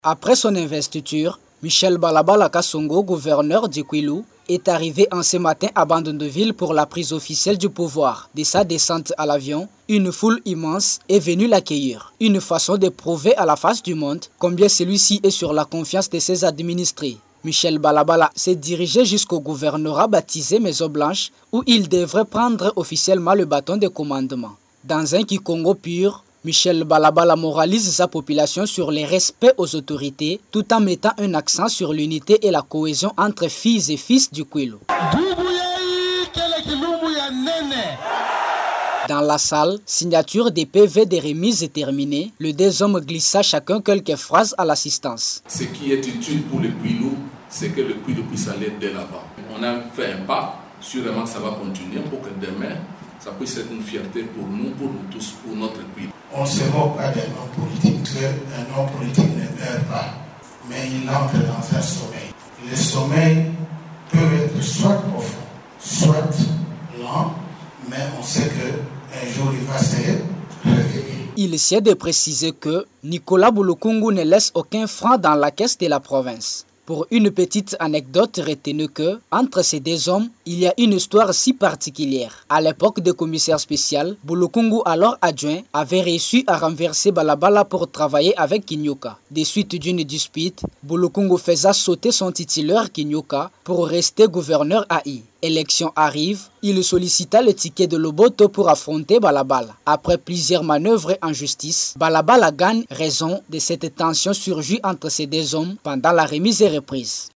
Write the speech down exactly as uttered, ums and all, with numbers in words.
Après son investiture, Michel Balabala Kassongo, gouverneur du Kwilu, est arrivé en ce matin à Bandon-de-Ville pour la prise officielle du pouvoir. De sa descente à l'avion, une foule immense est venue l'accueillir. Une façon de prouver à la face du monde combien celui-ci est sur la confiance de ses administrés. Michel Balabala s'est dirigé jusqu'au gouvernorat baptisé Maison Blanche où il devrait prendre officiellement le bâton de commandement. Dans un Kikongo pur, Michel Balabala moralise sa population sur le respect aux autorités tout en mettant un accent sur l'unité et la cohésion entre filles et fils du Kwilu. Dans la salle, signature des P V de remise est terminée. Les deux hommes glissa chacun quelques phrases à l'assistance. Ce qui est utile pour le Kwilu, c'est que le Kwilu puisse aller de l'avant. On a fait un pas, sûrement ça va continuer pour que demain, ça puisse être une fierté pour nous, pour nous tous, pour notre Kwilu. On ne se moque pas d'un homme politique, qu'un homme politique ne meurt pas, mais il entre dans un sommeil. Le sommeil peut être soit profond, soit lent, mais on sait qu'un jour il va se réveiller. Il essaie de préciser que Nicolas Bulukungu ne laisse aucun franc dans la caisse de la province. Pour une petite anecdote, retenez que, entre ces deux hommes, il y a une histoire si particulière. À l'époque du commissaire spécial, Bulukungu, alors adjoint, avait réussi à renverser Balabala pour travailler avec Kinyoka. De suite d'une dispute, Bulukungu faisait sauter son titulaire Kinyoka pour rester gouverneur à I. Élection arrive, il sollicita le ticket de Loboto pour affronter Balabala. Après plusieurs manœuvres en justice, Balabala gagne raison de cette tension surgie entre ces deux hommes pendant la remise et reprise.